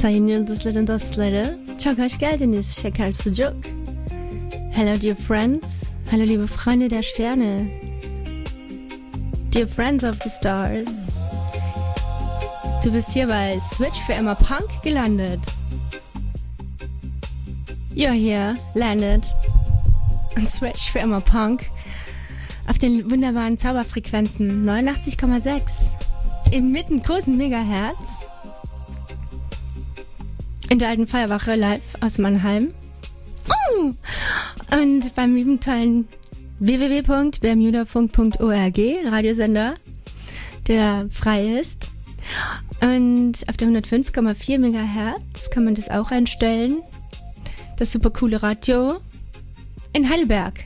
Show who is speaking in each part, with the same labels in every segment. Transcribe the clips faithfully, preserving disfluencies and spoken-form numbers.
Speaker 1: Sayın Yıldızların dostları, çok hoş geldiniz Şeker Sucuk. Hello dear friends, hello liebe Freunde der Sterne, dear friends of the stars. Du bist hier bei Switch für immer Punk gelandet. You're here, landed on Switch für immer Punk auf den wunderbaren Zauberfrequenzen neunundachtzig Komma sechs im mittengroßen Megahertz in der alten Feuerwache live aus Mannheim. Oh! Und beim lieben tollen w w w punkt bermudafunk punkt org Radiosender, der frei ist. Und auf der hundertfünf Komma vier Megahertz kann man das auch einstellen. Das super coole Radio in Heidelberg.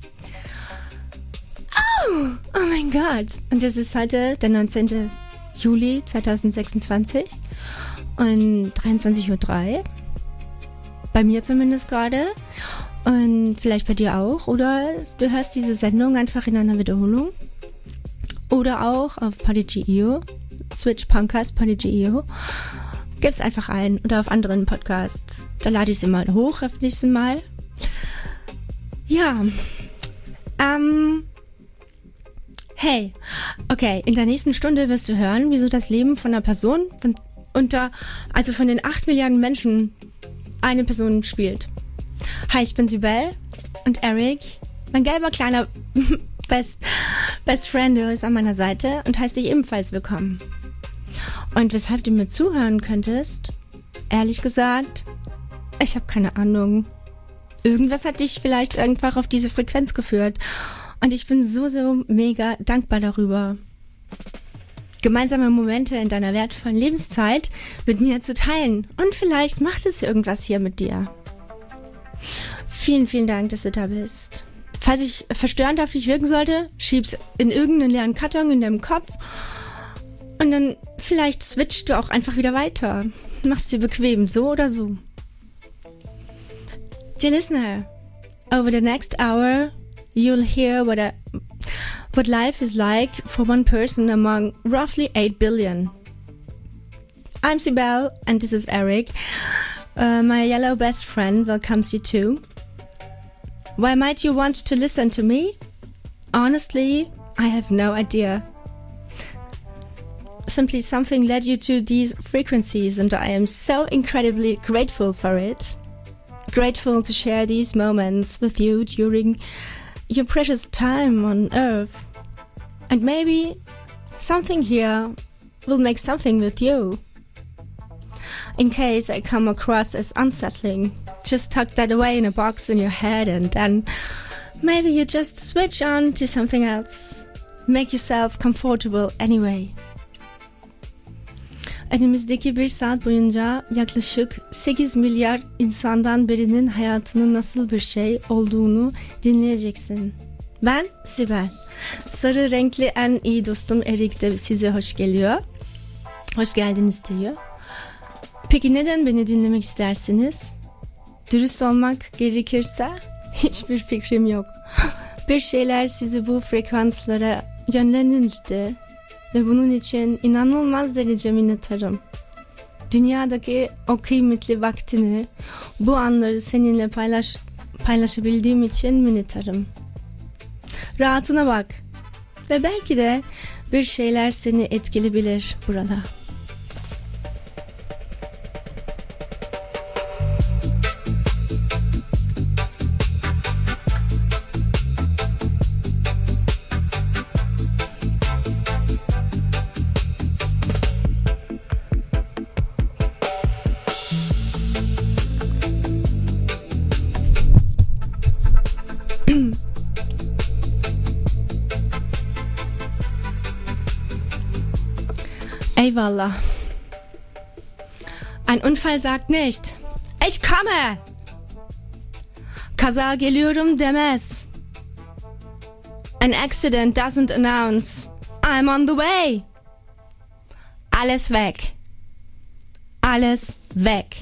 Speaker 1: Oh, oh mein Gott. Und das ist heute der neunzehnten Juli zweitausendsechsundzwanzig und dreiundzwanzig Uhr drei. Bei mir zumindest gerade. Und vielleicht bei dir auch. Oder du hörst diese Sendung einfach in einer Wiederholung. Oder auch auf Podigy punkt i o. Switch Punkers, Podigy punkt i o. Gib's einfach ein. Oder auf anderen Podcasts. Da lade ich sie mal hoch, öffne ich sie mal. Ja. Ähm... Hey, okay, in der nächsten Stunde wirst du hören, wieso das Leben von einer Person, von unter, also von den acht Milliarden Menschen, eine Person spielt. Hi, ich bin Sibel und Eric, mein gelber kleiner Best, Best Friend ist an meiner Seite und heißt dich ebenfalls willkommen. Und weshalb du mir zuhören könntest, ehrlich gesagt, ich habe keine Ahnung. Irgendwas hat dich vielleicht einfach auf diese Frequenz geführt. Und ich bin so, so mega dankbar darüber, gemeinsame Momente in deiner wertvollen Lebenszeit mit mir zu teilen. Und vielleicht macht es irgendwas hier mit dir. Vielen, vielen Dank, dass du da bist. Falls ich verstörend auf dich wirken sollte, schieb's in irgendeinen leeren Karton in deinem Kopf. Und dann vielleicht switchst du auch einfach wieder weiter. Mach's dir bequem, so oder so. Dear listener, over the next hour, you'll hear what a, what life is like for one person among roughly eight billion. I'm Sibel and this is Eric. Uh, my yellow best friend welcomes you too. Why might you want to listen to me? Honestly, I have no idea. Simply something led you to these frequencies and I am so incredibly grateful for it. Grateful to share these moments with you during your precious time on Earth. And maybe something here will make something with you. In case I come across as unsettling, just tuck that away in a box in your head and then maybe you just switch on to something else. Make yourself comfortable anyway. Önümüzdeki bir saat boyunca yaklaşık sekiz milyar insandan birinin hayatının nasıl bir şey olduğunu dinleyeceksin. Ben Sibel. Sarı renkli en iyi dostum Erik de size hoş geliyor. Hoş geldiniz diyor. Peki neden beni dinlemek istersiniz? Dürüst olmak gerekirse hiçbir fikrim yok. Bir şeyler sizi bu frekanslara yönlendirdi. Ve bunun için inanılmaz derece minnettarım. Dünyadaki o kıymetli vaktini, bu anları seninle paylaş, paylaşabildiğim için minnettarım. Rahatına bak. Ve belki de bir şeyler seni etkileyebilir burada. Eyvallah. Ein Unfall sagt nicht, ich komme. Kaza geliyorum demez. An accident doesn't announce, I'm on the way. Alles weg. Alles weg.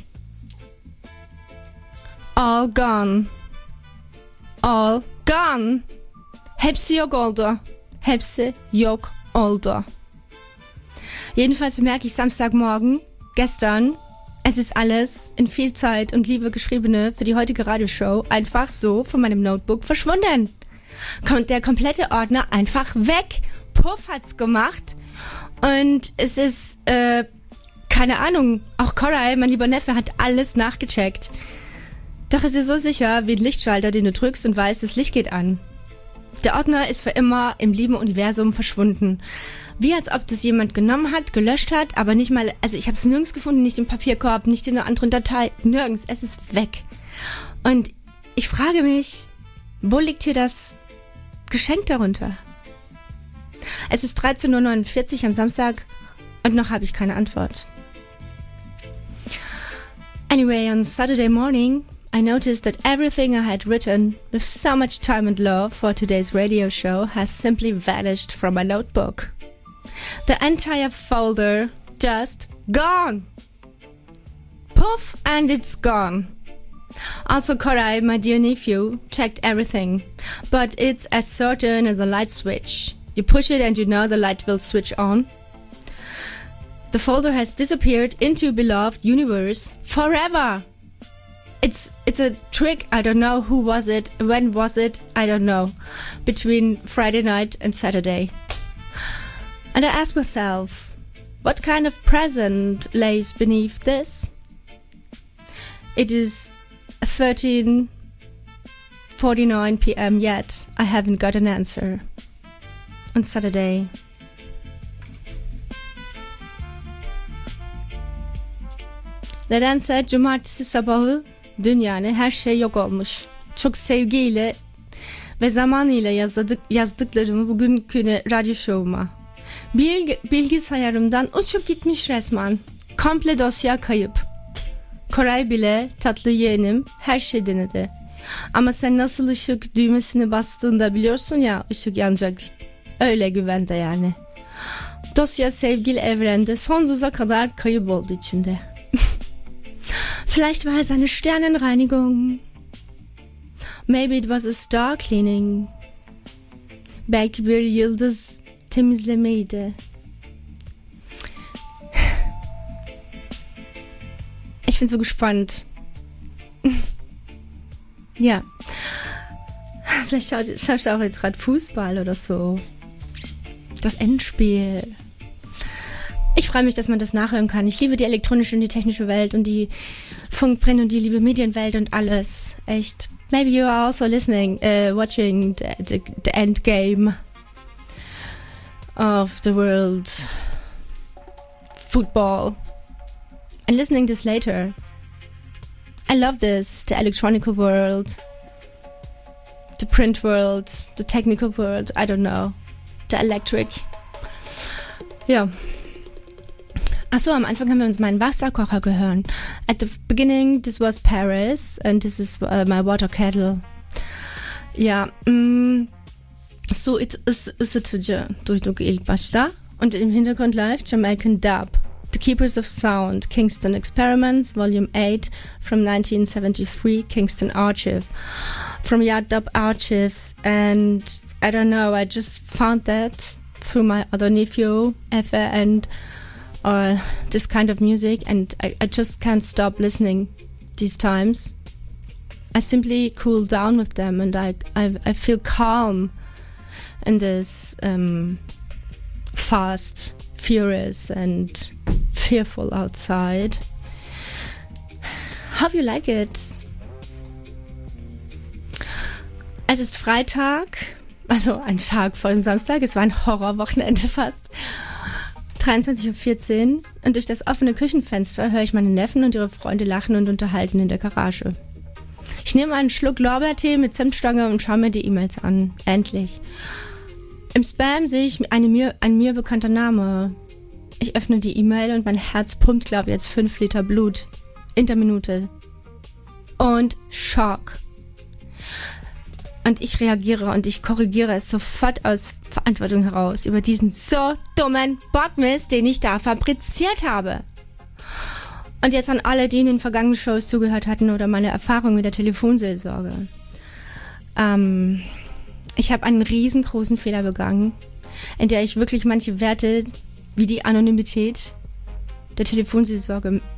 Speaker 1: All gone. All gone. Hepsi yok oldu. Hepsi yok oldu. Jedenfalls bemerke ich Samstagmorgen, gestern, es Es ist alles in viel Zeit und Liebe geschriebene für die heutige Radioshow einfach so von meinem Notebook verschwunden. Kommt der komplette Ordner einfach weg. Puff hat's gemacht. Und es ist, äh, keine Ahnung, auch Koray, mein lieber Neffe, hat alles nachgecheckt. Doch es ist so sicher wie ein Lichtschalter, den du drückst und weißt, das Licht geht an. Der Ordner ist für immer im lieben Universum verschwunden. Wie als ob das jemand genommen hat, gelöscht hat, aber nicht mal, also ich habe es nirgends gefunden, nicht im Papierkorb, nicht in einer anderen Datei, nirgends, es ist weg. Und ich frage mich, wo liegt hier das Geschenk darunter? Es ist dreizehn Uhr neunundvierzig am Samstag und noch habe ich keine Antwort. Anyway, on Saturday morning, I noticed that everything I had written with so much time and love for today's radio show has simply vanished from my notebook. The entire folder just gone. Poof, and it's gone. Also, Koray, my dear nephew, checked everything, but it's as certain as a light switch. You push it and you know the light will switch on. The folder has disappeared into beloved universe forever. It's it's a trick. I don't know who was it, when was it, I don't know. Between Friday night and Saturday. And I ask myself, what kind of present lays beneath this? It is thirteen forty-nine p.m. yet. I haven't got an answer. On Saturday. Nedense cumartesi sabahı dün yani her şey yok olmuş. Çok sevgiyle ve zamanıyla yazdık, yazdıklarımı bugünkü radyo şovuma. Bilg, bilgisayarımdan uçup gitmiş resmen. Komple dosya kayıp. Koray bile tatlı yeğenim her şey denedi. Ama sen nasıl ışık düğmesini bastığında biliyorsun ya ışık yanacak. Öyle güvende yani. Dosya sevgili evrende sonsuza kadar kayıp oldu içinde. Vielleicht war es eine Sternenreinigung. Maybe it was a star cleaning. Belki bir yıldız temizlemeydi. Ich bin so gespannt. Ja. Vielleicht schaut, schaust du auch jetzt gerade Fußball oder so. Das Endspiel. Ich freue mich, dass man das nachhören kann. Ich liebe die elektronische und die technische Welt und die Funkprint und die liebe Medienwelt und alles. Echt. Maybe you are also listening, uh, watching the, the, the end game of the world football and listening this later. I love this, the electronic world, the print world, the technical world, I don't know, the electric. Ja. Achso, am Anfang haben wir uns meinen Wasserkocher gehört. At the beginning, this was Paris and this is uh, my water kettle. Ja, mm, so ısıtıcı duyduk ilk başta. Und im Hintergrund live Jamaican Dub. The Keepers of Sound, Kingston Experiments, Volume eight from nineteen seventy-three, Kingston Archive. From Yard Dub Archives, and I don't know, I just found that through my other nephew, Effe, and or this kind of music, and I, I just can't stop listening these times. I simply cool down with them, and I I, I feel calm in this um, fast, furious, and fearful outside. Hope you like it. Es ist Freitag, also ein Tag vor dem Samstag. Es war ein Horrorwochenende fast. dreiundzwanzig Uhr vierzehn und durch das offene Küchenfenster höre ich meine Neffen und ihre Freunde lachen und unterhalten in der Garage. Ich nehme einen Schluck Lorbeertee mit Zimtstange und schaue mir die E-Mails an. Endlich. Im Spam sehe ich eine mir, ein mir bekannter Name. Ich öffne die E-Mail und mein Herz pumpt, glaube ich, jetzt fünf Liter Blut in der Minute. Und Schock. Und ich reagiere und ich korrigiere es sofort aus Verantwortung heraus über diesen so dummen Bockmist, den ich da fabriziert habe. Und jetzt an alle, die in den vergangenen Shows zugehört hatten oder meine Erfahrung mit der Telefonseelsorge. Ähm, ich habe einen riesengroßen Fehler begangen, in der ich wirklich manche Werte wie die Anonymität der Telefonseelsorge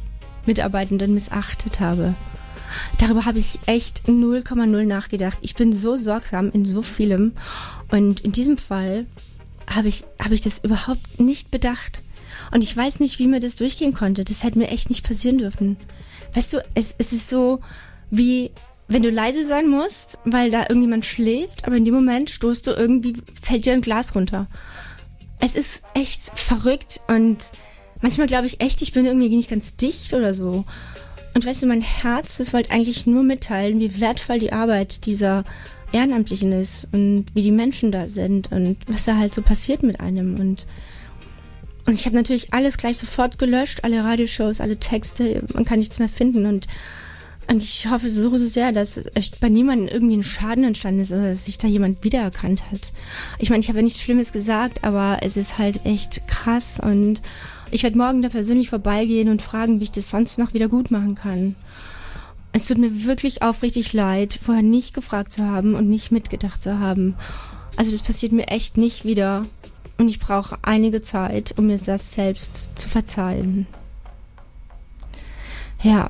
Speaker 1: Mitarbeitenden missachtet habe. Darüber habe ich echt null Komma null nachgedacht. Ich bin so sorgsam in so vielem und in diesem Fall habe ich, habe ich das überhaupt nicht bedacht. Und ich weiß nicht, wie mir das durchgehen konnte. Das hätte mir echt nicht passieren dürfen. Weißt du, es, es ist so, wie wenn du leise sein musst, weil da irgendjemand schläft, aber in dem Moment stoßt du irgendwie, fällt dir ein Glas runter. Es ist echt verrückt und manchmal glaube ich echt, ich bin irgendwie nicht ganz dicht oder so. Und weißt du, mein Herz, das wollte eigentlich nur mitteilen, wie wertvoll die Arbeit dieser Ehrenamtlichen ist und wie die Menschen da sind und was da halt so passiert mit einem. Und, und ich habe natürlich alles gleich sofort gelöscht, alle Radioshows, alle Texte, man kann nichts mehr finden. Und, und ich hoffe so, so sehr, dass echt bei niemandem irgendwie ein Schaden entstanden ist oder dass sich da jemand wiedererkannt hat. Ich meine, ich habe ja nichts Schlimmes gesagt, aber es ist halt echt krass und ich werde morgen da persönlich vorbeigehen und fragen, wie ich das sonst noch wieder gut machen kann. Es tut mir wirklich aufrichtig leid, vorher nicht gefragt zu haben und nicht mitgedacht zu haben. Also das passiert mir echt nicht wieder. Und ich brauche einige Zeit, um mir das selbst zu verzeihen. Ja.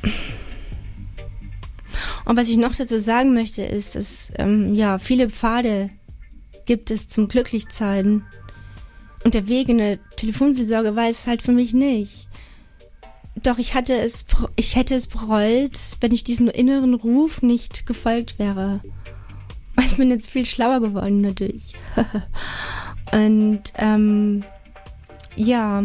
Speaker 1: Und was ich noch dazu sagen möchte, ist, dass ähm, ja viele Pfade gibt es zum Glücklichsein. Und der Weg in der Telefonseelsorge war es halt für mich nicht. Doch ich hatte es, ich hätte es bereut, wenn ich diesem inneren Ruf nicht gefolgt wäre. Ich bin jetzt viel schlauer geworden natürlich. Und ähm, ja.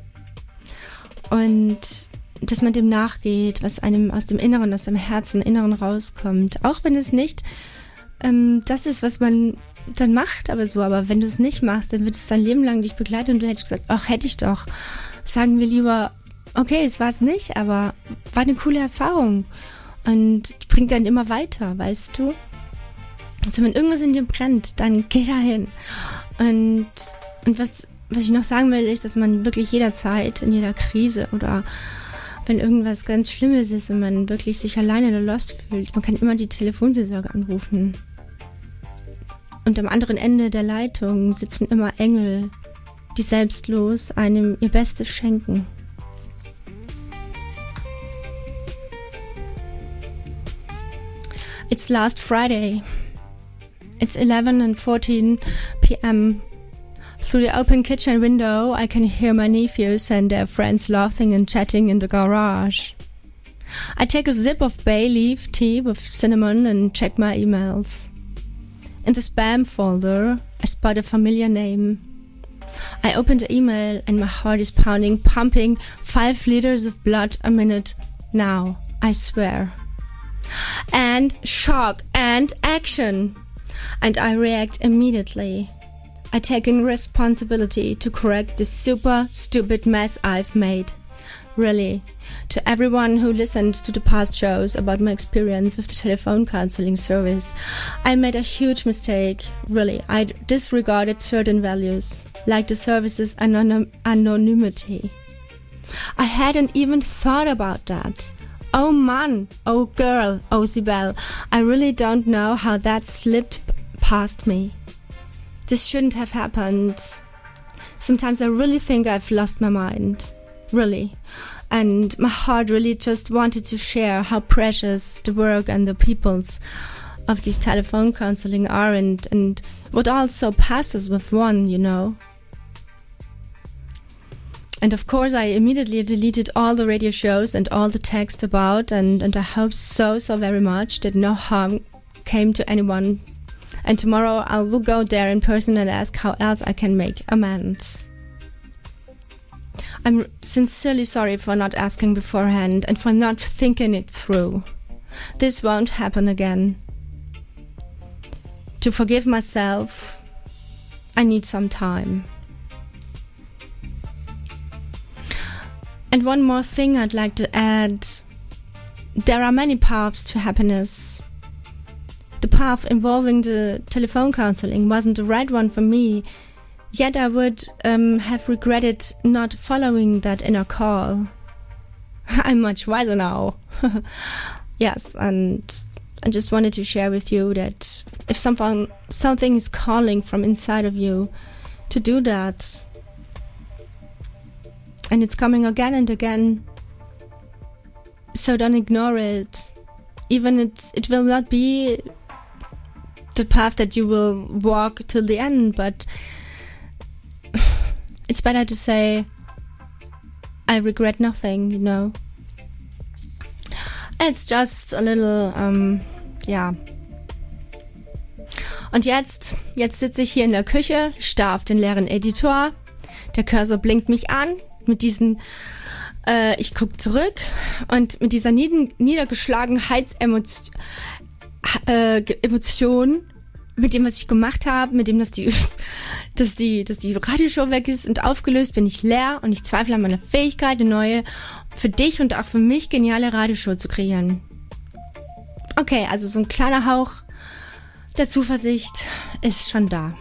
Speaker 1: Und dass man dem nachgeht, was einem aus dem Inneren, aus dem Herzen, Inneren rauskommt. Auch wenn es nicht ähm, das ist, was man dann macht, aber so. Aber wenn du es nicht machst, dann wird es dein Leben lang dich begleiten und du hättest gesagt, ach, hätte ich doch. Sagen wir lieber, okay, es war es nicht, aber war eine coole Erfahrung und bringt dann immer weiter, weißt du? Also wenn irgendwas in dir brennt, dann geh da hin. Und, und was, was ich noch sagen will, ist, dass man wirklich jederzeit, in jeder Krise oder wenn irgendwas ganz Schlimmes ist und man wirklich sich alleine oder lost fühlt, man kann immer die Telefonseelsorge anrufen. Und am anderen Ende der Leitung sitzen immer Engel, die selbstlos einem ihr Bestes schenken. It's last Friday. It's eleven and fourteen p.m. Through the open kitchen window, I can hear my nephews and their friends laughing and chatting in the garage. I take a sip of bay leaf tea with cinnamon and check my emails. In the spam folder, I spot a familiar name. I open the email and my heart is pounding, pumping five liters of blood a minute now, I swear. And shock and action. And I react immediately. I take in responsibility to correct this super stupid mess I've made. Really, to everyone who listened to the past shows about my experience with the telephone counseling service, I made a huge mistake. Really, I disregarded certain values, like the service's anonym- anonymity. I hadn't even thought about that. Oh man, oh girl, oh Sibel, I really don't know how that slipped past me. This shouldn't have happened. Sometimes I really think I've lost my mind. Really. And my heart really just wanted to share how precious the work and the peoples of this telephone counseling are and, and what also passes with one, you know. And of course I immediately deleted all the radio shows and all the text about and, and I hope so, so very much that no harm came to anyone. And tomorrow I will go there in person and ask how else I can make amends. I'm sincerely sorry for not asking beforehand and for not thinking it through. This won't happen again. To forgive myself, I need some time. And one more thing I'd like to add. There are many paths to happiness. The path involving the telephone counseling wasn't the right one for me. Yet I would um, have regretted not following that inner call. I'm much wiser now. Yes, and I just wanted to share with you that if something, something is calling from inside of you to do that, and it's coming again and again, So don't ignore it. Even it, it will not be the path that you will walk till the end, but it's better to say, I regret nothing, you know. It's just a little, um, ja. Und jetzt, jetzt sitze ich hier in der Küche, starr auf den leeren Editor. Der Cursor blinkt mich an mit diesen, äh, ich gucke zurück und mit dieser nied- Niedergeschlagenheitsemotion, äh, Emotion, mit dem, was ich gemacht habe, mit dem, dass die, dass die, dass die Radioshow weg ist und aufgelöst, bin ich leer und ich zweifle an meiner Fähigkeit, eine neue, für dich und auch für mich geniale Radioshow zu kreieren. Okay, also so ein kleiner Hauch der Zuversicht ist schon da.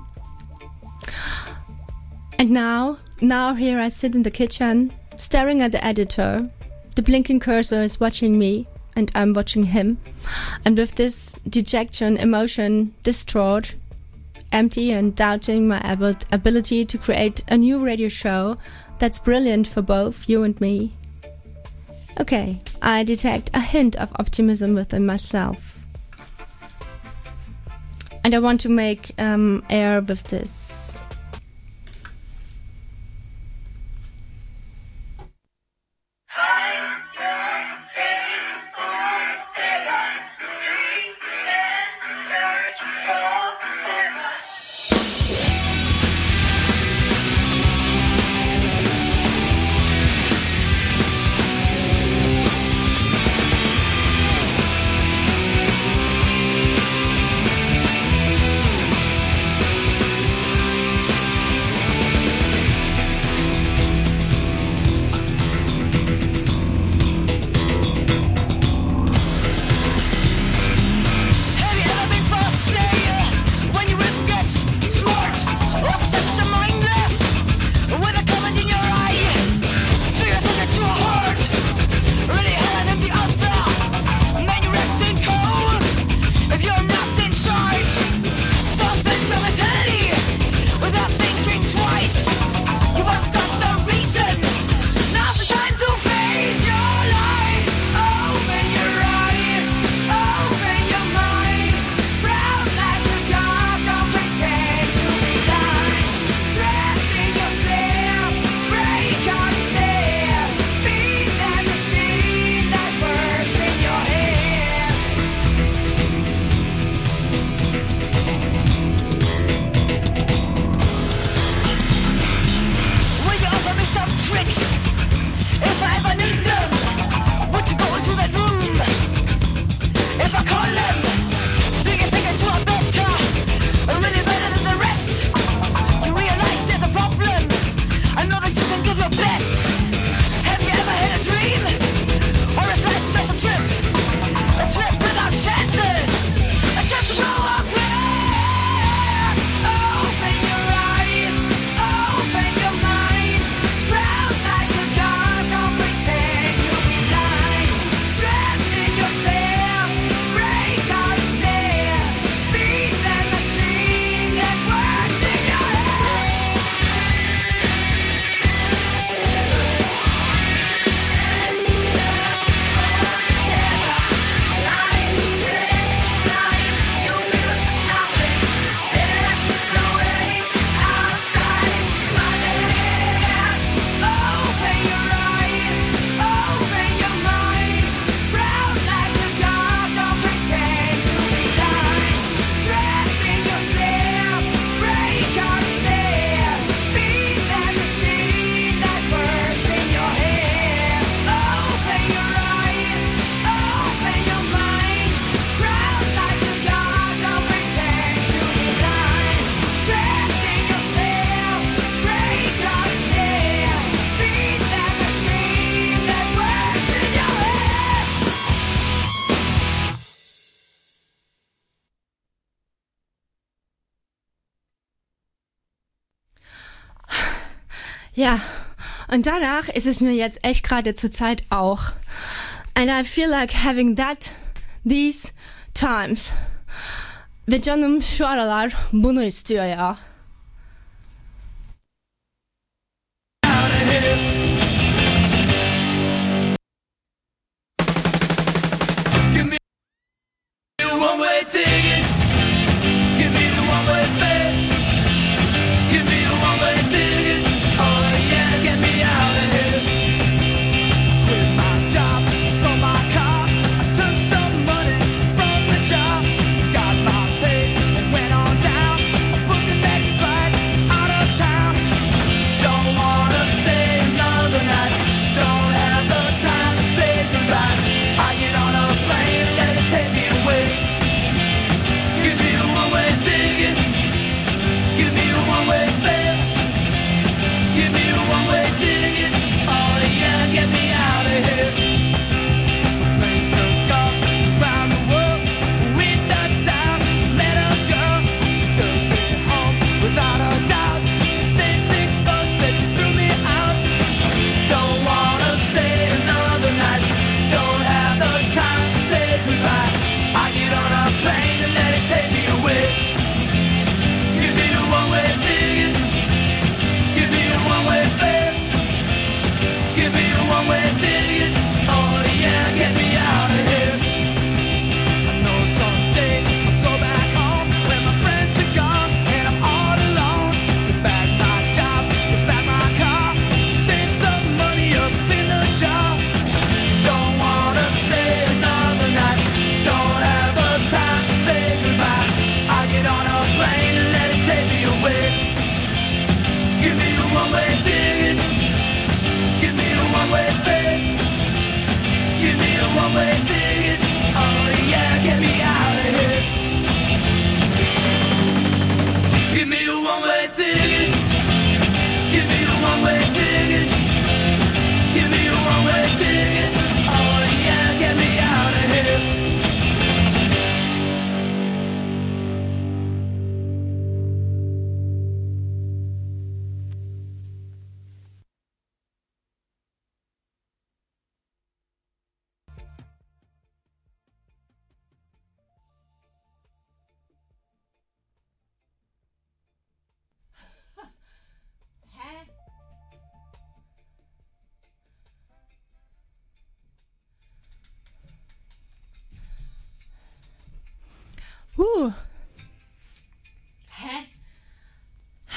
Speaker 1: And now, now here I sit in the kitchen, staring at the editor. The blinking cursor is watching me, and I'm watching him. And with this dejection, emotion, distraught, empty and doubting my ab- ability to create a new radio show that's brilliant for both you and me. Okay, I detect a hint of optimism within myself. And I want to make um, air with this. Ja, und danach ist es mir jetzt echt gerade zur Zeit auch. And I feel like having that, these times. Ve canım şu aralar bunu istiyor ya.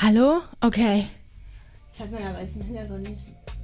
Speaker 1: Hallo? Okay. Das hat man aber jetzt im Hintergrund nicht.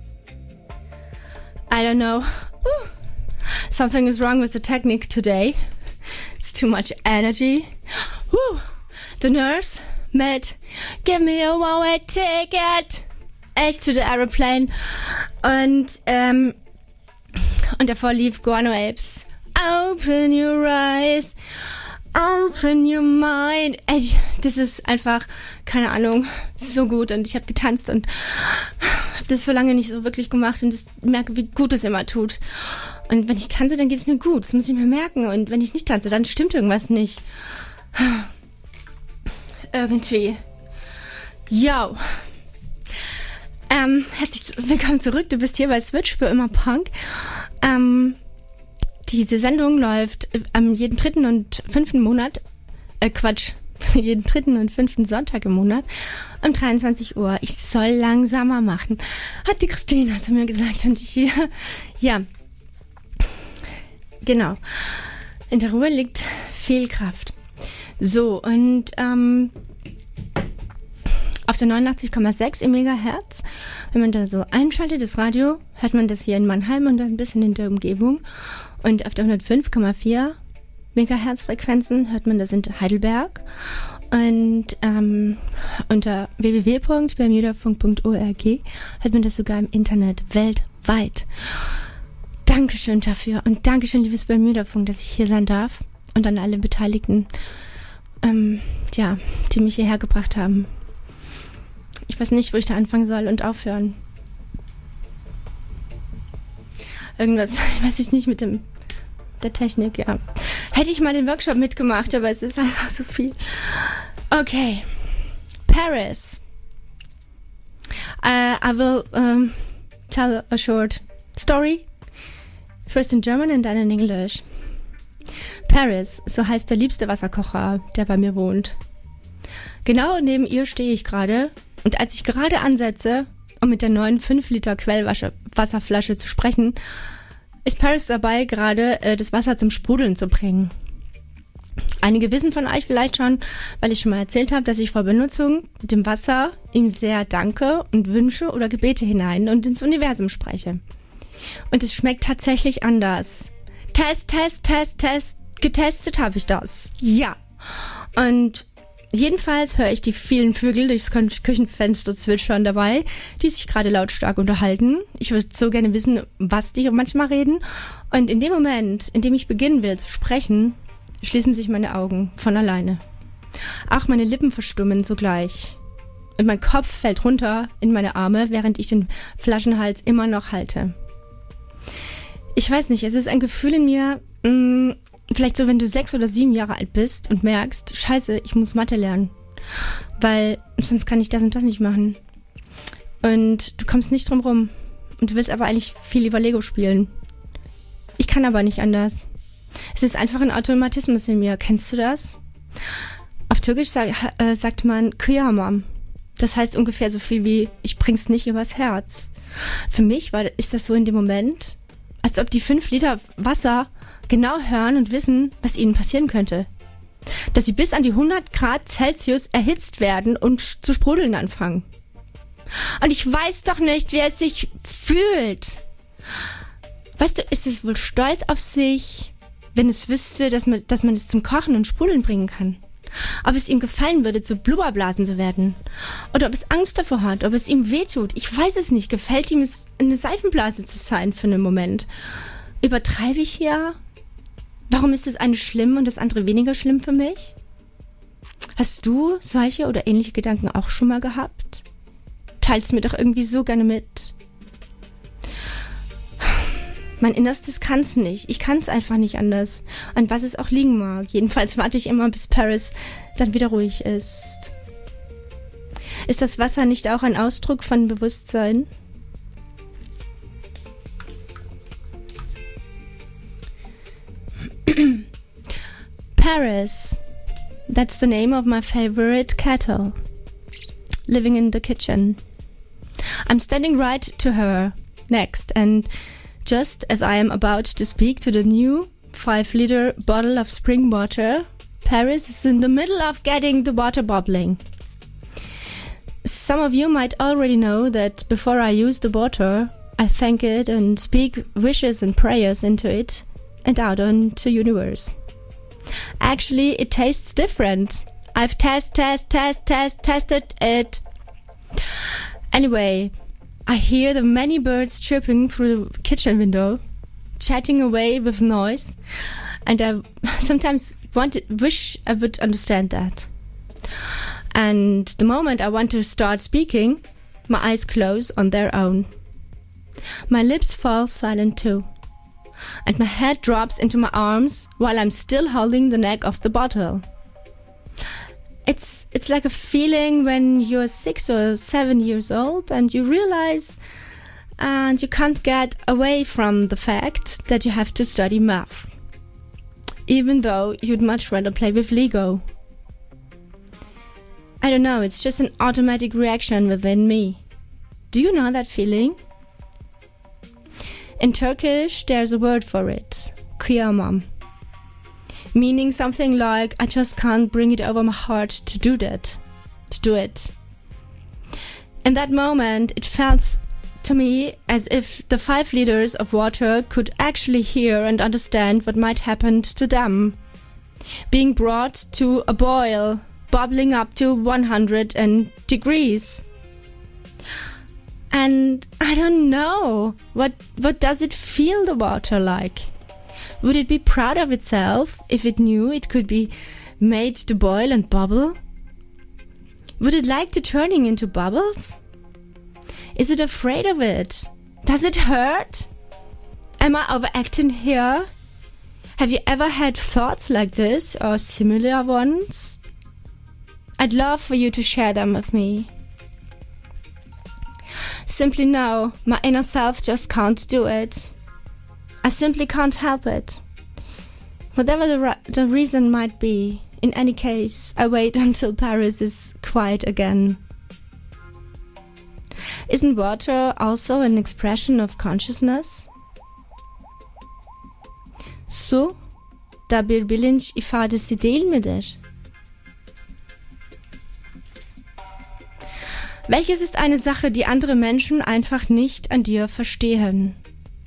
Speaker 1: I don't know. Ooh. Something is wrong with the technique today. It's too much energy. Woo. The nurse, Matt, give me a one-way ticket. Echt to the aeroplane. Und, ähm, und davor lief Guano Apes. Open your eyes. Open your mind. Ey, das ist einfach, keine Ahnung, so gut. Und ich habe getanzt und habe das so lange nicht so wirklich gemacht und ich merke, wie gut es immer tut. Und wenn ich tanze, dann geht es mir gut. Das muss ich mir merken. Und wenn ich nicht tanze, dann stimmt irgendwas nicht. Irgendwie. Yo. Ähm, herzlich willkommen zurück. Du bist hier bei Switch für immer Punk. Ähm, diese Sendung läuft am jeden dritten und fünften Monat, äh Quatsch, jeden dritten und fünften Sonntag im Monat um dreiundzwanzig Uhr. Ich soll langsamer machen, hat die Christine zu mir gesagt. Und ich, ja, genau. In der Ruhe liegt viel Kraft. So, und ähm, auf der neunundachtzig Komma sechs im Megahertz, wenn man da so einschaltet, das Radio, hört man das hier in Mannheim und ein bisschen in der Umgebung. Und auf der hundertfünf Komma vier Megahertz Frequenzen hört man das in Heidelberg. Und ähm, unter w w w punkt bermudafunk punkt org hört man das sogar im Internet weltweit. Dankeschön dafür und Dankeschön, liebes Bermudafunk, dass ich hier sein darf. Und an alle Beteiligten, ähm, ja, die mich hierher gebracht haben. Ich weiß nicht, wo ich da anfangen soll und aufhören. Irgendwas, weiß ich nicht, mit dem der Technik, ja. Hätte ich mal den Workshop mitgemacht, aber es ist einfach so viel. Okay. Paris. Uh, I will um, tell a short story. First in German and then in English. Paris, so heißt der liebste Wasserkocher, der bei mir wohnt. Genau neben ihr stehe ich gerade und als ich gerade ansetze, um mit der neuen fünf Liter Quellwasserflasche zu sprechen, ist Paris dabei, gerade äh, das Wasser zum Sprudeln zu bringen. Einige wissen von euch vielleicht schon, weil ich schon mal erzählt habe, dass ich vor Benutzung mit dem Wasser ihm sehr danke und Wünsche oder Gebete hinein und ins Universum spreche. Und es schmeckt tatsächlich anders. Test, Test, Test, Test. Getestet habe ich das. Ja. Und jedenfalls höre ich die vielen Vögel durchs Küchenfenster zwitschern dabei, die sich gerade lautstark unterhalten. Ich würde so gerne wissen, was die manchmal reden. Und in dem Moment, in dem ich beginnen will zu sprechen, schließen sich meine Augen von alleine. Auch meine Lippen verstummen sogleich. Und mein Kopf fällt runter in meine Arme, während ich den Flaschenhals immer noch halte. Ich weiß nicht, es ist ein Gefühl in mir, mh, vielleicht so, wenn du sechs oder sieben Jahre alt bist und merkst, scheiße, ich muss Mathe lernen, weil sonst kann ich das und das nicht machen. Und du kommst nicht drum rum und du willst aber eigentlich viel lieber Lego spielen. Ich kann aber nicht anders. Es ist einfach ein Automatismus in mir. Kennst du das? Auf Türkisch sag, äh, sagt man Kıyamam. Das heißt ungefähr so viel wie, ich bring's nicht übers Herz. Für mich war, ist das so in dem Moment, als ob die fünf Liter Wasser genau hören und wissen, was ihnen passieren könnte. Dass sie bis an die hundert Grad Celsius erhitzt werden und zu sprudeln anfangen. Und ich weiß doch nicht, wie es sich fühlt. Weißt du, ist es wohl stolz auf sich, wenn es wüsste, dass man, dass man es zum Kochen und Sprudeln bringen kann? Ob es ihm gefallen würde, zu Blubberblasen zu werden? Oder ob es Angst davor hat, ob es ihm wehtut? Ich weiß es nicht. Gefällt ihm es, eine Seifenblase zu sein für einen Moment? Übertreibe ich hier? Warum ist das eine schlimm und das andere weniger schlimm für mich? Hast du solche oder ähnliche Gedanken auch schon mal gehabt? Teilst mir doch irgendwie so gerne mit. Mein Innerstes kann's nicht. Ich kann's einfach nicht anders. An was es auch liegen mag. Jedenfalls warte ich immer, bis Paris dann wieder ruhig ist. Ist das Wasser nicht auch ein Ausdruck von Bewusstsein? Paris. That's the name of my favorite kettle. Living in the kitchen. I'm standing right to her next, and just as I am about to speak to the new five liter bottle of spring water, Paris is in the middle of getting the water bubbling. Some of you might already know that before I use the water, I thank it and speak wishes and prayers into it and out onto universe. Actually, it tastes different. I've test, test, test, test, tested it. Anyway, I hear the many birds chirping through the kitchen window, chatting away with noise, and I sometimes want to, wish I would understand that. And the moment I want to start speaking, my eyes close on their own. My lips fall silent too, and my head drops into my arms while I'm still holding the neck of the bottle. It's it's like a feeling when you're six or seven years old and you realize and you can't get away from the fact that you have to study math, even though you'd much rather play with Lego. I don't know, it's just an automatic reaction within me. Do you know that feeling? In Turkish, there's a word for it, kıyamam, meaning something like, I just can't bring it over my heart to do that, to do it. In that moment, it felt to me as if the five liters of water could actually hear and understand what might happen to them, being brought to a boil, bubbling up to one hundred degrees. And I don't know, what what does it feel, the water, like? Would it be proud of itself if it knew it could be made to boil and bubble? Would it like to turning into bubbles? Is it afraid of it? Does it hurt? Am I overacting here? Have you ever had thoughts like this or similar ones? I'd love for you to share them with me. Simply know, my inner self just can't do it. I simply can't help it. Whatever the, re- the reason might be, in any case, I wait until Paris is quiet again. Isn't water also an expression of consciousness? Su, da bir bilinç ifadesi değil midir? Welches ist eine Sache, die andere Menschen einfach nicht an dir verstehen?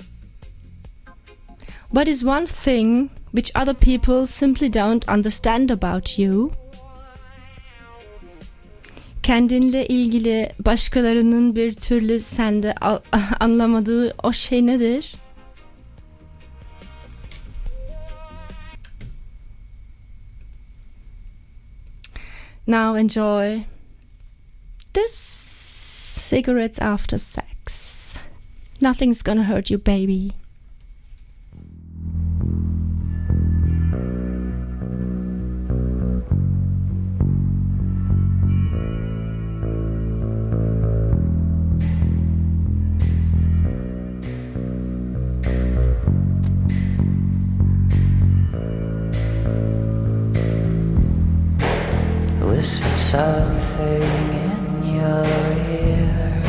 Speaker 1: What is one thing which other people simply don't understand about you? Kendinle ilgili başkalarının bir türlü sende anlamadığı o şey nedir? Now enjoy this cigarettes after sex. Nothing's gonna hurt you, baby.
Speaker 2: Whispered something in your ear.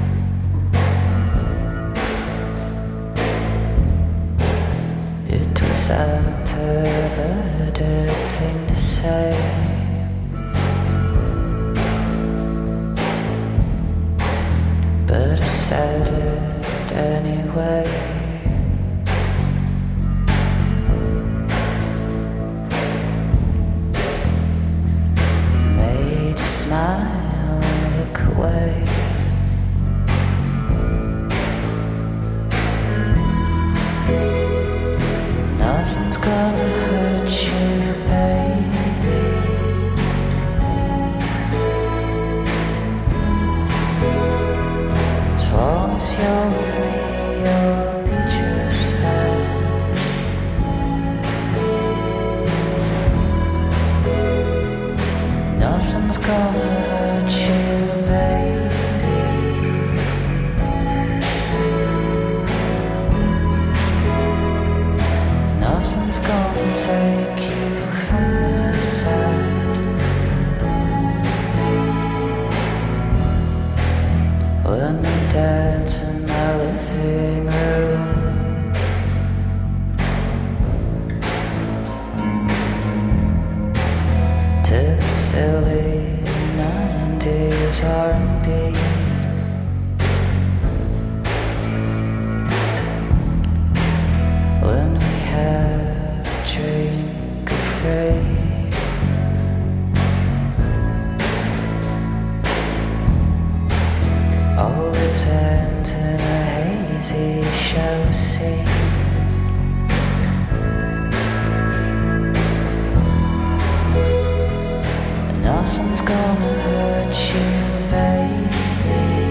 Speaker 2: It was a perverted thing to say, but I said it anyway. Smile, look away. Nothing's gonna hurt you, baby. As long as you're with me, you'll be just fine. Nothing's gonna hurt you, baby. Nothing's gonna take you from my side. When we dance in my living room, to the silly nineties fifties R and B. When we have a drink of three, always ends in a hazy show scene. And nothing's gonna hurt you, baby.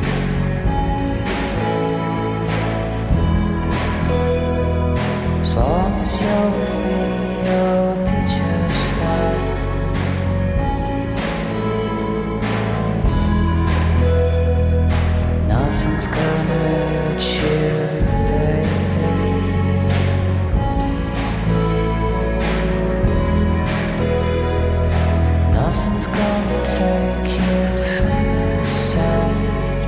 Speaker 2: As long as you're with me, you'll be just fine. Nothing's gonna hurt you, baby. Nothing's gonna take you from your side.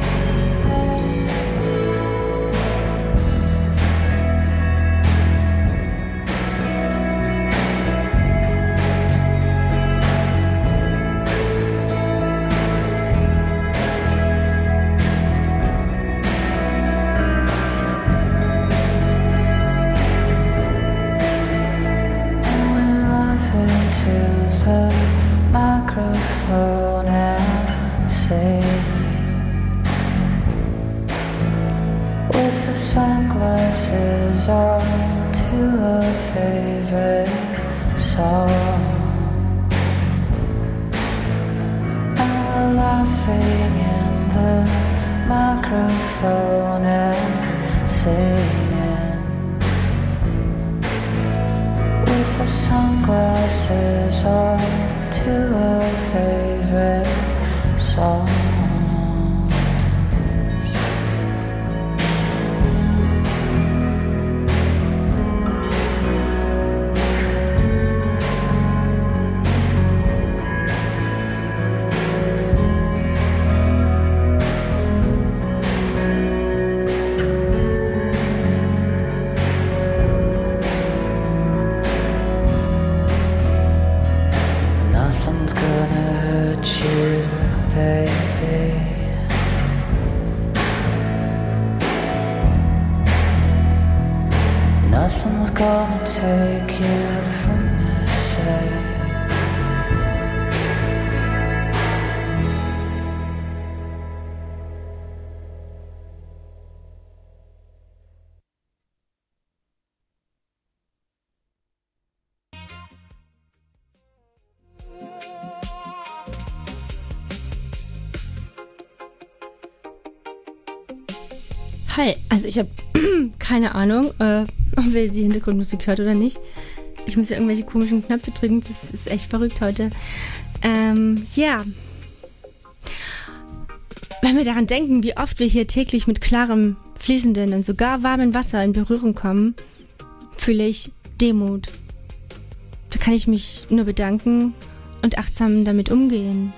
Speaker 2: Microphone and say, with the sunglasses on, to a favorite song, and we're laughing in the microphone and singing, with the sunglasses on, to a favorite song. Nothing's gonna hurt you, baby. Nothing's gonna take you from my side.
Speaker 1: Hi, also ich habe keine Ahnung, äh, ob ihr die Hintergrundmusik hört oder nicht. Ich muss ja irgendwelche komischen Knöpfe drücken, das ist echt verrückt heute. Ähm, ja. Wenn wir daran denken, wie oft wir hier täglich mit klarem, fließenden und sogar warmem Wasser in Berührung kommen, fühle ich Demut. Da kann ich mich nur bedanken und achtsam damit umgehen.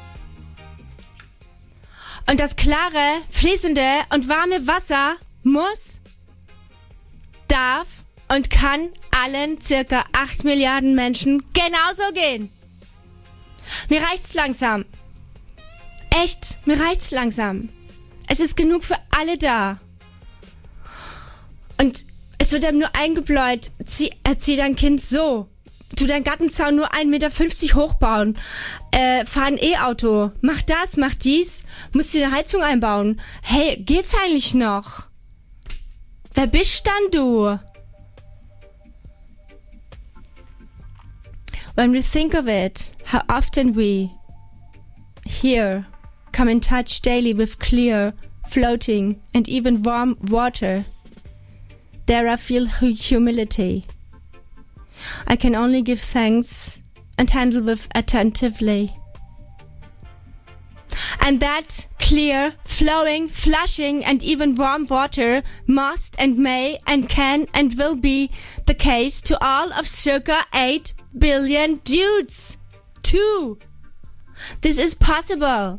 Speaker 1: Und das klare, fließende und warme Wasser muss, darf und kann allen circa acht Milliarden Menschen genauso gehen. Mir reicht's langsam. Echt, mir reicht's langsam. Es ist genug für alle da. Und es wird einem nur eingebläut, zieh, erzieh dein Kind so. Tu deinen Gartenzaun nur ein Meter fünfzig hochbauen. Äh, fahr ein E-Auto. Mach das, mach dies. Musst dir eine Heizung einbauen. Hey, geht's eigentlich noch? Wer bist dann du? When we think of it, how often we here come in touch daily with clear, floating and even warm water, there I feel humility. I can only give thanks and handle with attentively. And that clear, flowing, flushing and even warm water must and may and can and will be the case to all of circa eight billion dudes. Too. This is possible.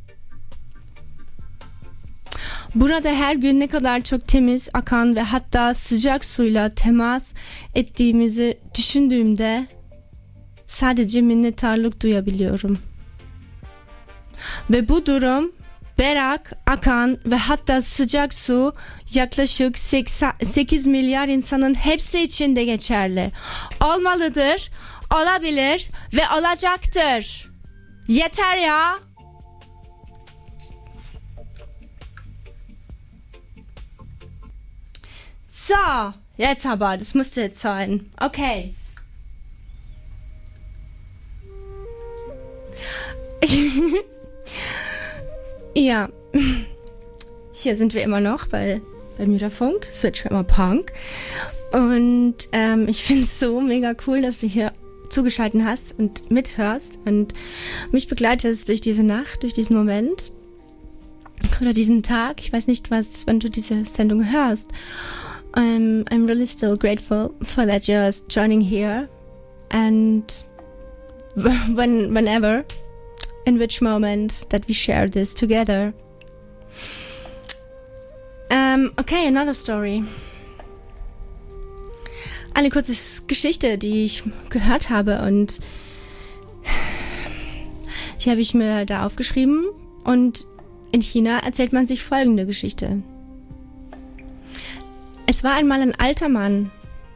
Speaker 1: Burada her gün ne kadar çok temiz, akan ve hatta sıcak suyla temas ettiğimizi düşündüğümde sadece minnettarlık duyabiliyorum. Ve bu durum berrak, akan ve hatta sıcak su yaklaşık sekiz milyar insanın hepsi için de geçerli. Olmalıdır, olabilir ve olacaktır. Yeter ya. So, jetzt aber, das müsste jetzt sein. Okay. Ja, hier sind wir immer noch bei, bei Mütterfunk, Switch für immer Punk. Und ähm, ich finde es so mega cool, dass du hier zugeschaltet hast und mithörst und mich begleitest durch diese Nacht, durch diesen Moment oder diesen Tag. Ich weiß nicht, was, wenn du diese Sendung hörst. Um, I'm really still grateful for that you're joining here and when, whenever, in which moment that we share this together. Um, okay, another story. Eine kurze Geschichte, die ich gehört habe und die habe ich mir da aufgeschrieben und in China erzählt man sich folgende Geschichte. Es war einmal ein alter Mann.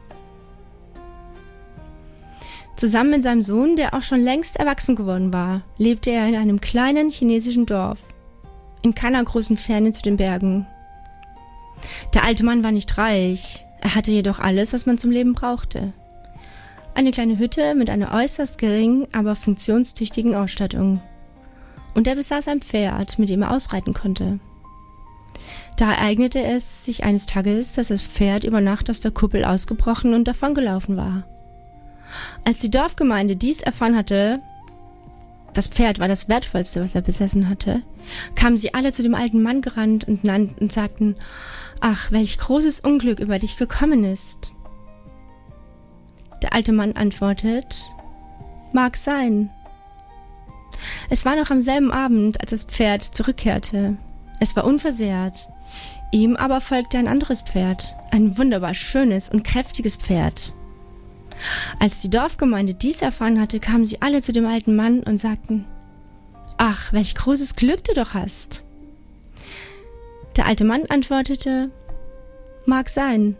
Speaker 1: Zusammen mit seinem Sohn, der auch schon längst erwachsen geworden war, lebte er in einem kleinen chinesischen Dorf, in keiner großen Ferne zu den Bergen. Der alte Mann war nicht reich, er hatte jedoch alles, was man zum Leben brauchte. Eine kleine Hütte mit einer äußerst geringen, aber funktionstüchtigen Ausstattung. Und er besaß ein Pferd, mit dem er ausreiten konnte. Da ereignete es sich eines Tages, dass das Pferd über Nacht aus der Kuppel ausgebrochen und davongelaufen war. Als die Dorfgemeinde dies erfahren hatte, das Pferd war das Wertvollste, was er besessen hatte, kamen sie alle zu dem alten Mann gerannt und, nannten, und sagten, »Ach, welch großes Unglück über dich gekommen ist!« Der alte Mann antwortet, »Mag sein.« Es war noch am selben Abend, als das Pferd zurückkehrte. Es war unversehrt. Ihm aber folgte ein anderes Pferd, ein wunderbar schönes und kräftiges Pferd. Als die Dorfgemeinde dies erfahren hatte, kamen sie alle zu dem alten Mann und sagten, »Ach, welch großes Glück du doch hast!« Der alte Mann antwortete, »Mag sein.«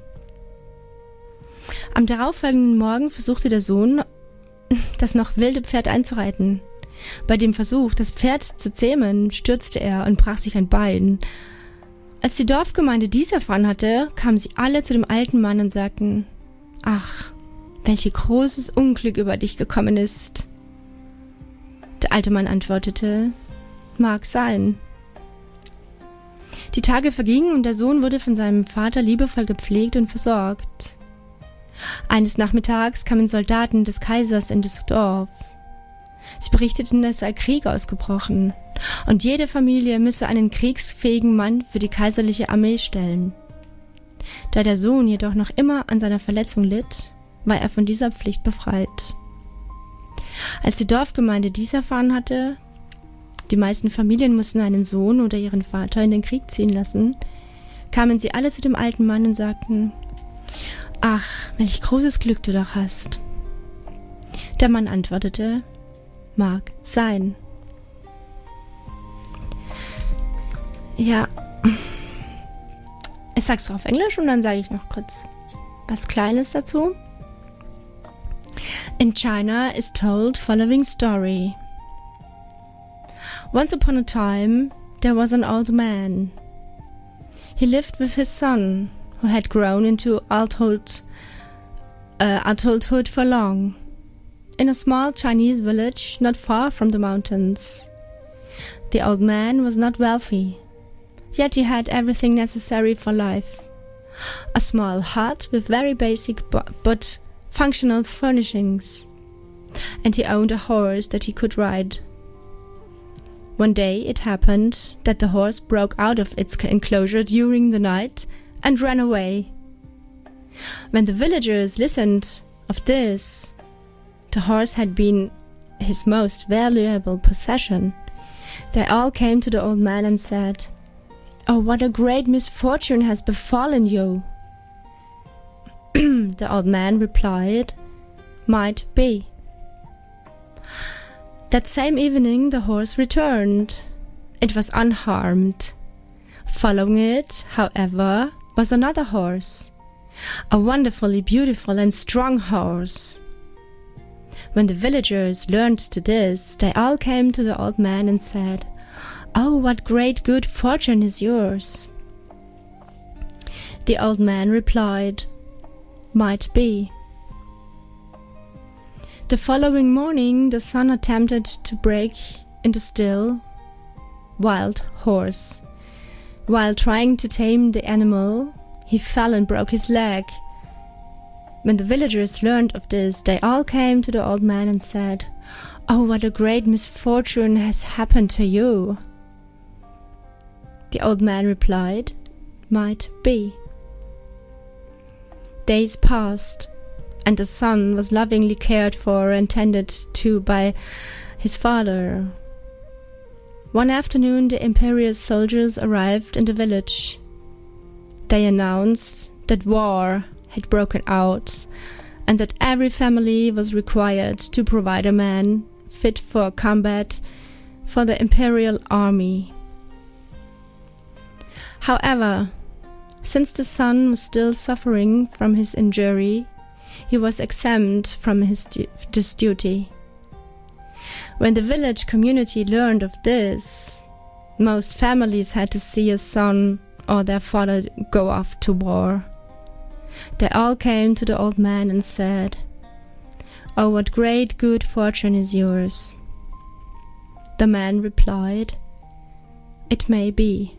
Speaker 1: Am darauffolgenden Morgen versuchte der Sohn, das noch wilde Pferd einzureiten. Bei dem Versuch, das Pferd zu zähmen, stürzte er und brach sich ein Bein. Als die Dorfgemeinde dies erfahren hatte, kamen sie alle zu dem alten Mann und sagten, »Ach, welch großes Unglück über dich gekommen ist!« Der alte Mann antwortete, »Mag sein.« Die Tage vergingen und der Sohn wurde von seinem Vater liebevoll gepflegt und versorgt. Eines Nachmittags kamen Soldaten des Kaisers in das Dorf. Sie berichteten, es sei Krieg ausgebrochen und jede Familie müsse einen kriegsfähigen Mann für die kaiserliche Armee stellen. Da der Sohn jedoch noch immer an seiner Verletzung litt, war er von dieser Pflicht befreit. Als die Dorfgemeinde dies erfahren hatte, die meisten Familien mussten einen Sohn oder ihren Vater in den Krieg ziehen lassen, kamen sie alle zu dem alten Mann und sagten, »Ach, welch großes Glück du doch hast!« Der Mann antwortete, »Mag sein.« Ja, ich sag's doch auf Englisch und dann sage ich noch kurz was Kleines dazu. In China is told following story. Once upon a time, there was an old man. He lived with his son, who had grown into adult, uh, adulthood for long, in a small Chinese village not far from the mountains. The old man was not wealthy, yet he had everything necessary for life. A small hut with very basic bu- but functional furnishings, and he owned a horse that he could ride. One day it happened that the horse broke out of its enclosure during the night and ran away. When the villagers listened of this, the horse had been his most valuable possession. They all came to the old man and said, "Oh, what a great misfortune has befallen you!" The old man replied, "Might be." That same evening the horse returned. it was unharmed. Following it, however, was another horse, a wonderfully beautiful and strong horse. When the villagers learned to this, they all came to the old man and said, "Oh, what great good fortune is yours!" The old man replied, "Might be." The following morning, the son attempted to break in the still, wild horse. While trying to tame the animal, he fell and broke his leg. When the villagers learned of this, they all came to the old man and said, "Oh, what a great misfortune has happened to you." The old man replied, "Might be." Days passed, and the son was lovingly cared for and tended to by his father. One afternoon, the imperial soldiers arrived in the village. They announced that war had broken out and that every family was required to provide a man fit for combat for the imperial army. However, since the son was still suffering from his injury, he was exempt from his du- this duty. When the village community learned of this, most families had to see a son or their father go off to war. They all came to the old man and said, "Oh, what great good fortune is yours." The man replied, "It may be."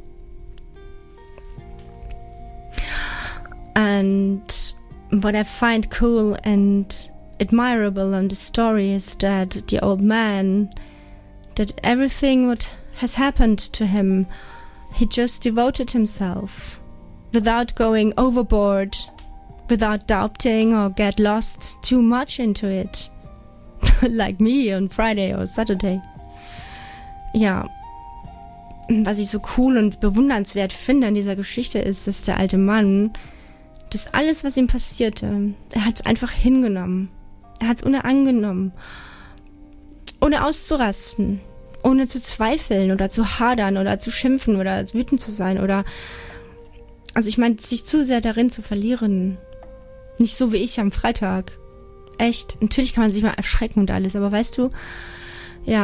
Speaker 1: And what I find cool and admirable on the story is that the old man, that everything what has happened to him, he just devoted himself without going overboard, without doubting or get lost too much into it, like me on Friday or Saturday. Ja, was ich so cool und bewundernswert finde an dieser Geschichte ist, dass der alte Mann, das alles, was ihm passierte, er hat es einfach hingenommen. Er hat es ohne angenommen, ohne auszurasten, ohne zu zweifeln oder zu hadern oder zu schimpfen oder wütend zu sein oder, also ich meine, sich zu sehr darin zu verlieren. Nicht so wie ich am Freitag. Echt. Natürlich kann man sich mal erschrecken und alles, aber weißt du, ja,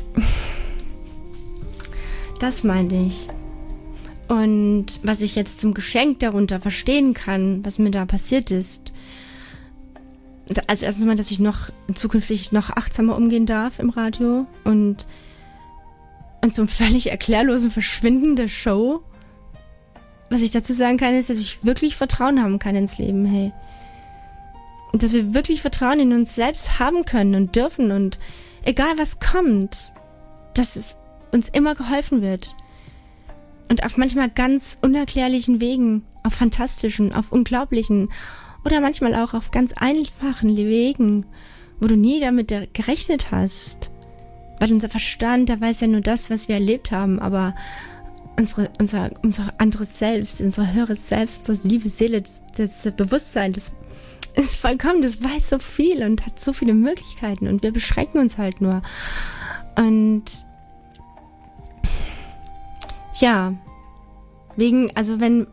Speaker 1: das meinte ich. Und was ich jetzt zum Geschenk darunter verstehen kann, was mir da passiert ist, also erstens mal, dass ich noch zukünftig noch achtsamer umgehen darf im Radio und, und zum völlig erklärlosen Verschwinden der Show. Was ich dazu sagen kann, ist, dass ich wirklich Vertrauen haben kann ins Leben, hey. Und dass wir wirklich Vertrauen in uns selbst haben können und dürfen und egal was kommt, dass es uns immer geholfen wird. Und auf manchmal ganz unerklärlichen Wegen, auf fantastischen, auf unglaublichen oder manchmal auch auf ganz einfachen Wegen, wo du nie damit gerechnet hast. Weil unser Verstand, der weiß ja nur das, was wir erlebt haben, aber unsere, unser, unser anderes Selbst, unser höheres Selbst, unsere liebe Seele, das, das Bewusstsein, das ist vollkommen, das weiß so viel und hat so viele Möglichkeiten und wir beschränken uns halt nur. Und ja, wegen, also wenn,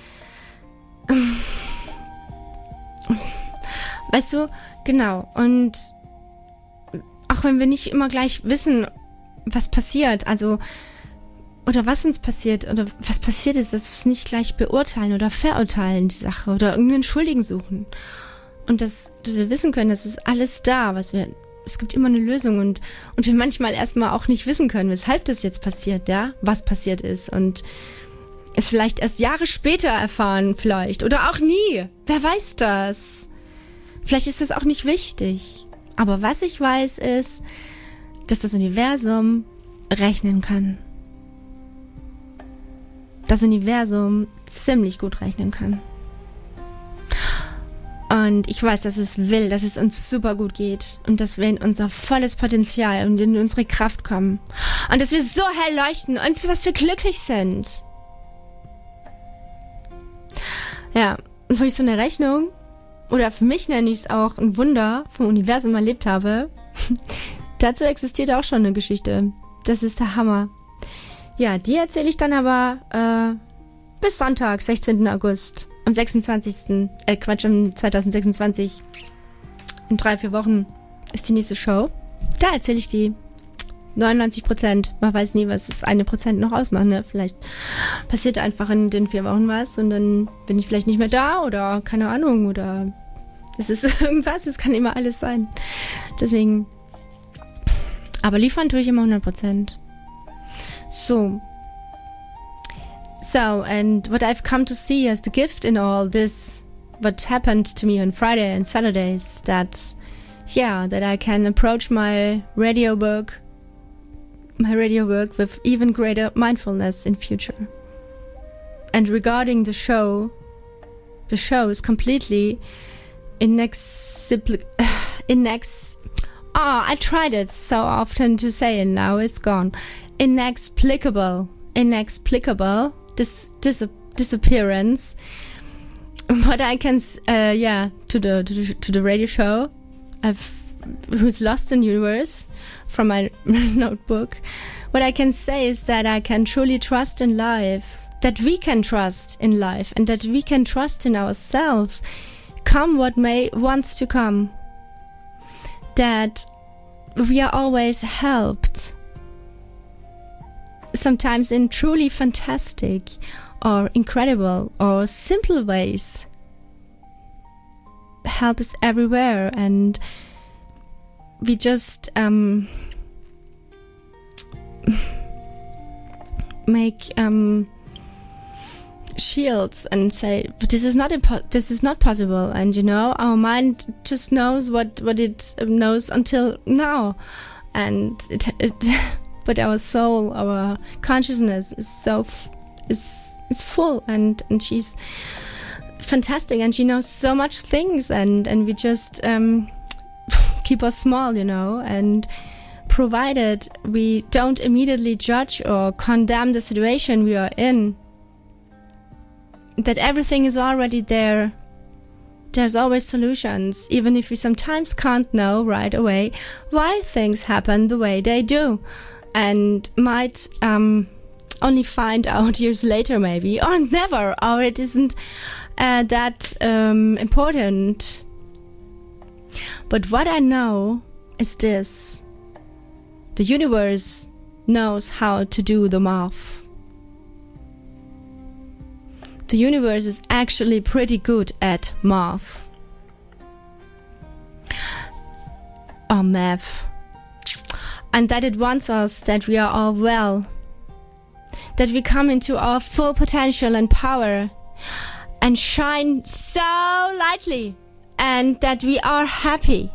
Speaker 1: weißt du, genau, und auch wenn wir nicht immer gleich wissen, was passiert, also, oder was uns passiert, oder was passiert ist, dass wir es nicht gleich beurteilen oder verurteilen, die Sache, oder irgendeinen Schuldigen suchen. Und dass, dass wir wissen können, das ist alles da, was wir, es gibt immer eine Lösung und, und wir manchmal erstmal auch nicht wissen können, weshalb das jetzt passiert, ja, was passiert ist und es vielleicht erst Jahre später erfahren vielleicht oder auch nie, wer weiß das? Vielleicht ist das auch nicht wichtig, aber was ich weiß ist, dass das Universum rechnen kann. Das Universum ziemlich gut rechnen kann. Und ich weiß, dass es will, dass es uns super gut geht und dass wir in unser volles Potenzial und in unsere Kraft kommen. Und dass wir so hell leuchten und dass wir glücklich sind. Ja, und wo ich so eine Rechnung, oder für mich nenne ich es auch ein Wunder vom Universum erlebt habe, dazu existiert auch schon eine Geschichte. Das ist der Hammer. Ja, die erzähle ich dann aber äh, bis Sonntag, sechzehnten August. Am sechsundzwanzigsten Äh, Quatsch, am zwanzig sechsundzwanzig. In drei, vier Wochen ist die nächste Show. Da erzähle ich die. neunundneunzig Prozent. Man weiß nie, was das eine Prozent noch ausmacht, ne? Vielleicht passiert einfach in den vier Wochen was und dann bin ich vielleicht nicht mehr da oder keine Ahnung oder es ist irgendwas. Es kann immer alles sein. Deswegen. Aber liefern tue ich immer hundert Prozent. So. So, and what I've come to see as the gift in all this, what happened to me on Friday and Saturdays, that, yeah, that I can approach my radio work, my radio work with even greater mindfulness in future. And regarding the show, the show is completely inexplicable, inex, ah, oh, I tried it so often to say and now it's gone. Inexplicable, inexplicable. This, this disappearance. What I can, uh, yeah, to the, to the to the radio show, I've who's lost in universe from my notebook. What I can say is that I can truly trust in life, that we can trust in life, and that we can trust in ourselves, come what may wants to come. That we are always helped. Sometimes in truly fantastic or incredible or simple ways. Help is everywhere and we just um, make um, shields and say, but this is not impo- this is not possible. And you know, our mind just knows what, what it knows until now. And it... it but our soul, our consciousness is so f- is is full, and, and she's fantastic, and she knows so much things, and, and we just um, keep us small, you know, and provided we don't immediately judge or condemn the situation we are in, that everything is already there. There's always solutions, even if we sometimes can't know right away why things happen the way they do. And might um, only find out years later maybe, or never, or it isn't uh, that um, important. But what I know is this. The universe knows how to do the math. The universe is actually pretty good at math. Or math. And that it wants us that we are all well, that we come into our full potential and power and shine so lightly, and that we are happy.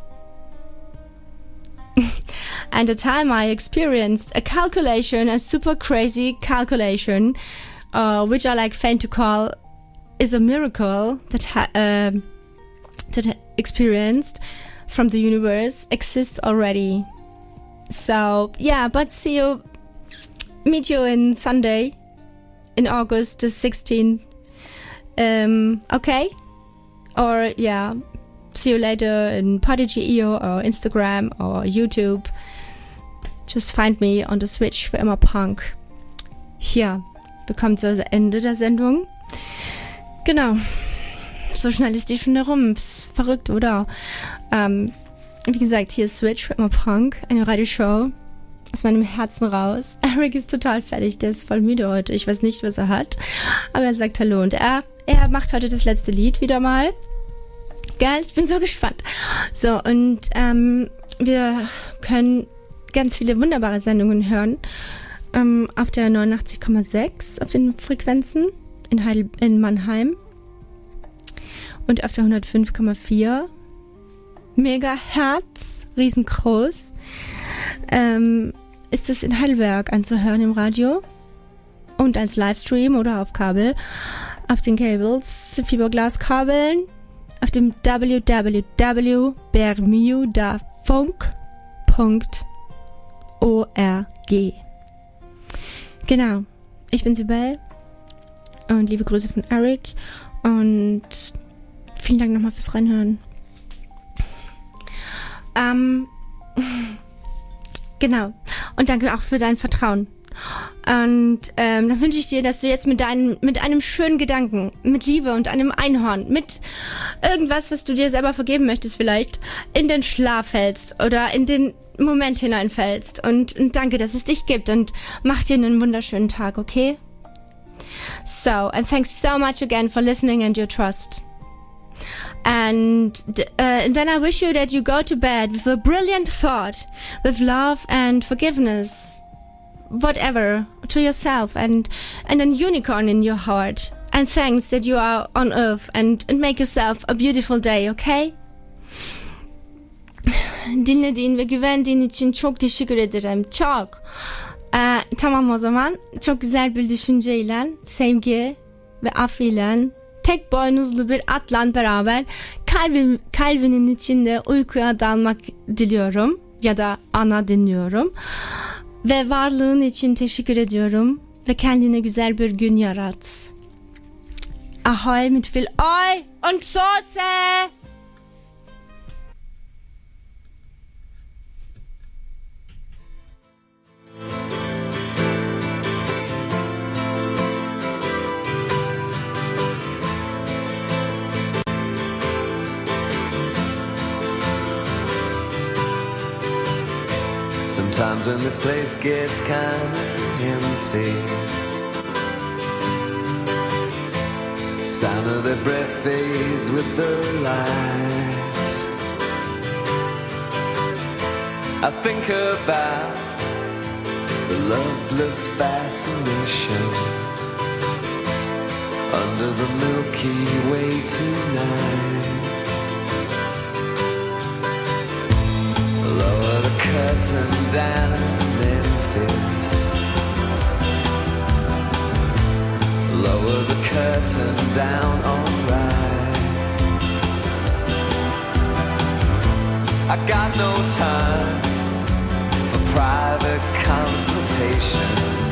Speaker 1: And the time I experienced a calculation, a super crazy calculation, uh, which I like faint to call is a miracle that ha- uh, that I experienced from the universe exists already. So, yeah, but see you, meet you in Sunday, in August the sixteenth. Um, okay? Or, yeah, see you later in Podigy punkt io or Instagram or YouTube. Just find me on the Switch für immer Punk. Ja, wir kommen zum Ende der Sendung. Genau. So schnell ist die schon herum. Ist verrückt, oder? Ähm, Wie gesagt, hier ist Switch für immer Punk, eine Radioshow aus meinem Herzen raus. Eric ist total fertig, der ist voll müde heute. Ich weiß nicht, was er hat, aber er sagt Hallo und er, er macht heute das letzte Lied wieder mal. Geil, ich bin so gespannt. So, und ähm, wir können ganz viele wunderbare Sendungen hören ähm, auf der neunundachtzig Komma sechs auf den Frequenzen in, Heidel- in Mannheim und auf der hundertfünf Komma vier Megahertz, riesengroß, ähm, ist es in Heidelberg anzuhören im Radio und als Livestream oder auf Kabel, auf den Cables, Fiberglaskabeln, auf dem w w w punkt bermudafunk punkt org. Genau, ich bin Sibel und liebe Grüße von Eric und vielen Dank nochmal fürs Reinhören. Ähm, genau. Und danke auch für dein Vertrauen Und ähm, dann wünsche ich dir, dass du jetzt mit, deinem, mit einem schönen Gedanken, mit Liebe und einem Einhorn, mit irgendwas, was du dir selber vergeben möchtest vielleicht, in den Schlaf fällst oder in den Moment hineinfällst. Und, und danke, dass es dich gibt und mach dir einen wunderschönen Tag, okay? So, and thanks so much again for listening and your trust. And, uh, and then I wish you that you go to bed with a brilliant thought, with love and forgiveness, whatever, to yourself, and, and a unicorn in your heart. And thanks that you are on earth, and, and make yourself a beautiful day, okay? Dinlediğin ve güvendiğin için çok teşekkür ederim. Çok. Ee, tamam o zaman. Çok güzel bir düşünceyle, sevgi ve af ile, tek boynuzlu bir atla beraber kalbim, kalbinin içinde uykuya dalmak diliyorum. Ya da ana dinliyorum. Ve varlığın için teşekkür ediyorum. Ve kendine güzel bir gün yarat. Ahoi mit viel Oi und Soße!
Speaker 3: Sometimes when this place gets kinda empty, sound of their breath fades with the light. I think about the loveless fascination under the Milky Way tonight. Lower the curtain down in Memphis. Lower the curtain down, alright. I got no time for private consultation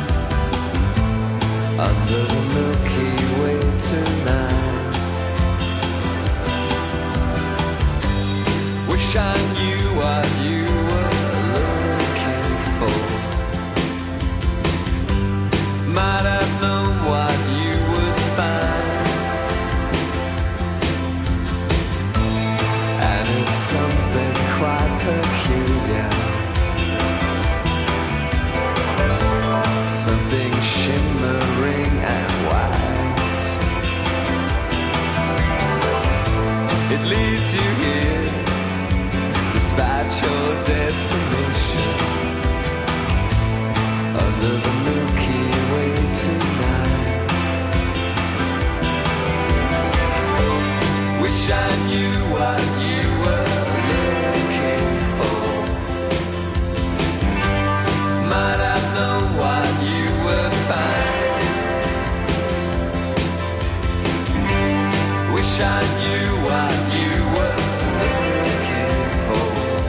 Speaker 3: under the Milky Way tonight. Wish I knew what you were looking for. Might have known what you would find. And it's something quite peculiar, something shimmering and white. It leads you here despite your destination under the Milky Way tonight. Wish I knew what you were looking for. Might have known what you would find. Wish I knew what you were looking for.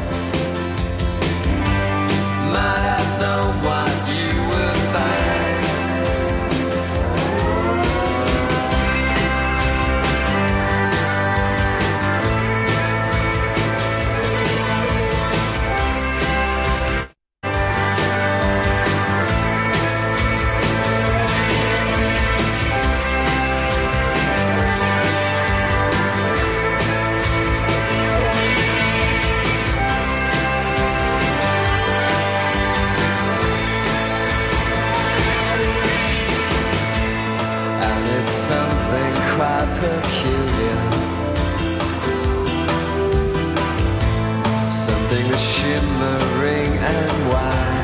Speaker 3: Might have known what you would find. Something quite peculiar, something that's shimmering and white.